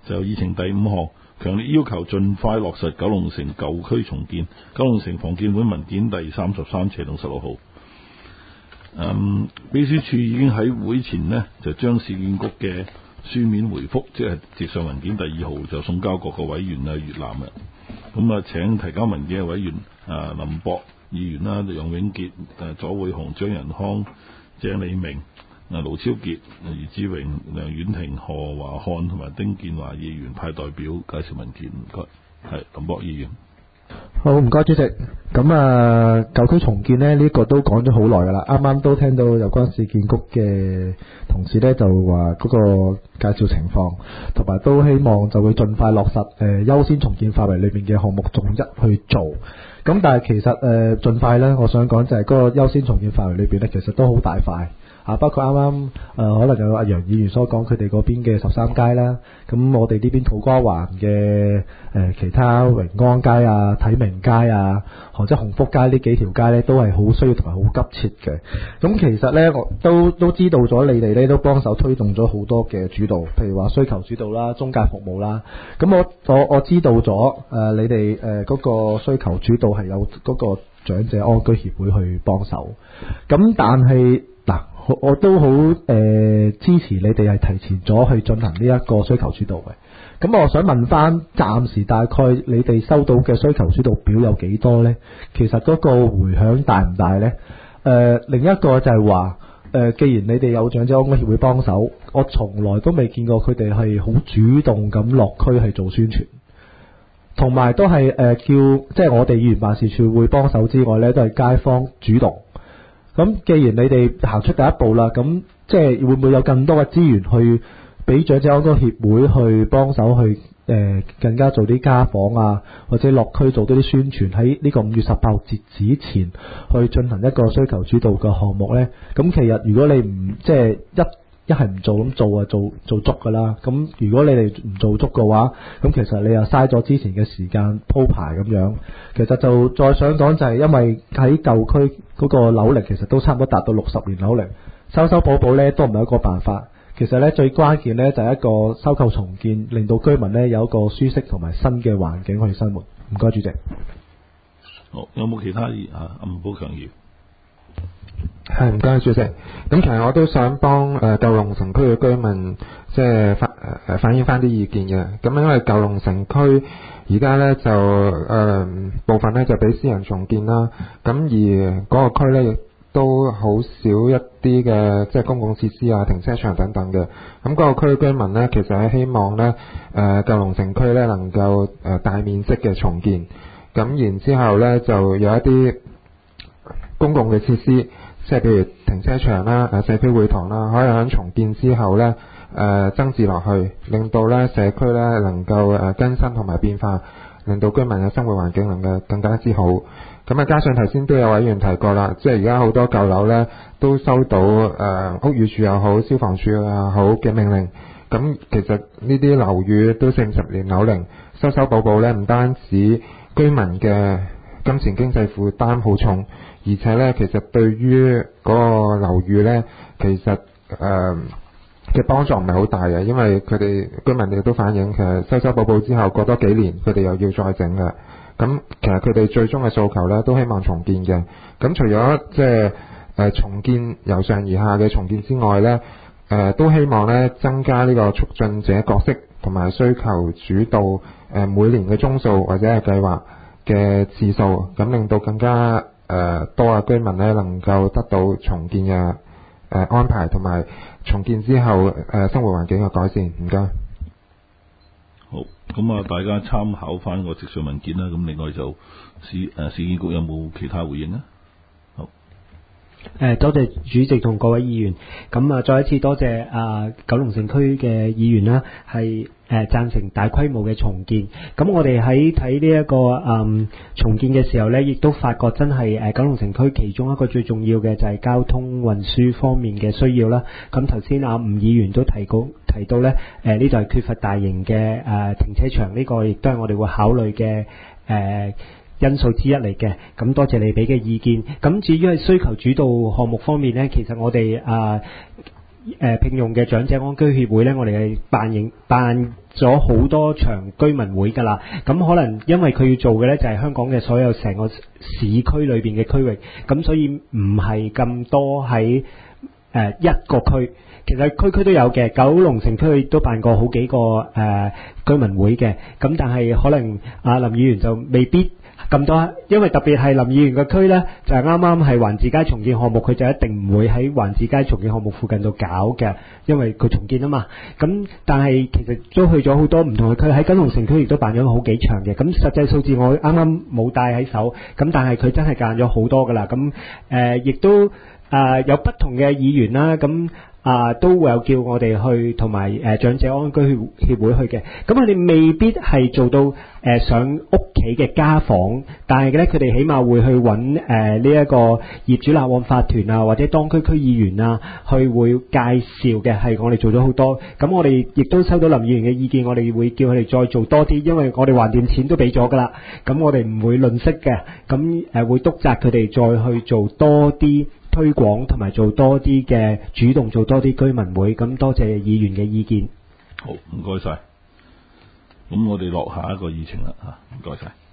就議程第5項，強烈要求盡快落實九龍城舊區重建。九龍城房建會文件第33/16號。秘書處已經喺會前呢，就將市建局嘅書面回覆，即係直上文件第2號，就送交各個委員閱覽嘅。咁請提交文件嘅委員林博議員啦、楊永傑、左會雄、張仁康、鄭李明、盧超傑、余志榮、梁婉婷、何華漢同埋丁建華議員派代表介紹文件。唔該，係林博議員。 好，唔該主席。咁舊區重建呢個都講咗好耐噶啦，啱啱都聽到有關市建局嘅同事呢，就話嗰個介紹情況，同埋都希望就會盡快落實優先重建範圍裏面嘅項目逐一去做。咁但係其實盡快呢，我想講就係嗰個優先重建範圍裏面呢，其實都好大塊。包括啱啱可能有阿楊議員所講佢哋嗰邊嘅13街啦，咁我哋呢邊土瓜灣嘅其他榮安街啊、體明街啊，或者鴻福街呢幾條街呢，都係好需要同埋好急切嘅。咁其實呢，我都知道咗你哋呢都幫手推動咗好多嘅主導，譬如話需求主導啦、中介服務啦。咁我知道咗你哋嗰個需求主導係有嗰個長者安居協會去幫手。咁但係我都好支持你哋係提前咗去進行呢一個需求主導嘅。咁我想問翻，暫時大概你哋收到嘅需求主導表有幾多呢？其實嗰個迴響大唔大呢？另一個就係話，既然你哋有長者安居協會幫手，我從來都未見過佢哋係好主動咁落區去做宣傳，同埋都係即係我哋議員辦事處會幫手之外呢，都係街坊主動。咁既然你哋行出第一步啦，咁即係會唔會有更多嘅資源去俾長者安居協會去幫手去更加做啲家訪啊，或者落區做多啲宣傳，喺呢個5月18號截止前去進行一個需求主導嘅項目呢？咁其實如果你唔即係一係唔做咁做啊，做足噶啦。咁如果你哋唔做足嘅話，咁其實你又嘥咗之前嘅時間鋪排咁樣。其實就再想講就係因為喺舊區嗰個樓齡其實都差唔多達到60年樓齡，修補呢都唔係一個辦法。其實呢最關鍵呢就係一個收購重建，令到居民呢有一個舒適同埋新嘅環境去生活。唔該主席。 好，有冇其他吳寶強議員？ 係，唔該主席。咁其實我都想幫舊龍城區嘅居民即係反映翻啲意見嘅。咁因為舊龍城區而家呢就部分呢就俾私人重建啦，咁而嗰個區呢亦都好少一啲嘅即係公共設施啊、停車場等等嘅。咁嗰個區嘅居民呢，其實係希望呢舊龍城區呢能夠大面積嘅重建，咁然之後呢就有一啲公共嘅設施，即係譬如停車場啦、社區會堂啦，可以喺重建之後呢增置落去，令到呢社區呢能夠更新同埋變化，令到居民嘅生活環境能夠更加之好。咁加上頭先都有委員提過啦，即係而家好多舊樓呢都收到屋宇署又好、消防署又好嘅命令。咁其實呢啲樓宇都40年樓齡，修補呢唔單止居民嘅金錢經濟負擔好重，而且呢其實對於嗰個樓宇呢，其實嘅幫助唔係好大嘅，因為佢哋居民亦都反映，其實修補之後過多幾年，佢哋又要再整嘅。咁其實佢哋最終嘅訴求呢，都希望重建嘅。咁除咗即係重建由上而下嘅重建之外呢，都希望呢增加呢個促進者角色同埋需求主導每年嘅宗數或者係計劃嘅次數，咁令到更加多嘅居民呢能夠得到重建嘅安排，同埋重建之後生活環境嘅改善。唔該。 好，咁大家參考翻個直述文件啦。咁另外就市建局有冇其他回應啊？好， 多謝主席同各位議員。咁再一次多謝九龍城區嘅議員啦，係贊成大規模嘅重建。咁我哋喺睇呢一個重建嘅時候呢，亦都發覺真係九龍城區其中一個最重要嘅就係交通運輸方面嘅需要啦。咁頭先吳議員都提到呢，呢就係缺乏大型嘅停車場，呢個亦都係我哋會考慮嘅因素之一嚟嘅。咁多謝你俾嘅意見。咁至於係需求主導項目方面呢，其實我哋聘用嘅長者安居協會呢，我哋係辦咗好多場居民會㗎啦。咁可能因為佢要做嘅呢，就係香港嘅所有成個市區裏邊嘅區域，咁所以唔係咁多喺一個區。其實區區都有嘅，九龍城區都辦過好幾個居民會嘅。咁但係可能林議員就未必咁多，因為特別係林議員嘅區呢，就係啱啱係環志街重建項目，佢就一定唔會喺環志街重建項目附近度搞嘅，因為佢重建啊嘛。咁但係其實都去咗好多唔同嘅區，喺九龍城區亦都辦咗好幾場嘅。咁實際數字我啱啱冇帶喺手，咁但係佢真係辦咗好多㗎啦。咁亦都有不同嘅議員啦，咁都會有叫我哋去，同埋長者安居協會去嘅。咁佢哋未必係做到上屋企嘅家訪，但係咧佢哋起碼會去揾呢一個業主立案法團啊，或者當區區議員啊，去會介紹嘅。係我哋做咗好多。咁我哋亦都收到林議員嘅意見，我哋會叫佢哋再做多啲，因為我哋橫掂錢都俾咗㗎啦。咁我哋唔會吝嗇嘅。咁會督責佢哋再去做多啲推廣，同埋做多啲嘅主動，做多啲居民會。咁多謝議員嘅意見。 好，唔該晒。咁我哋落下一個議程啦嚇，唔該晒。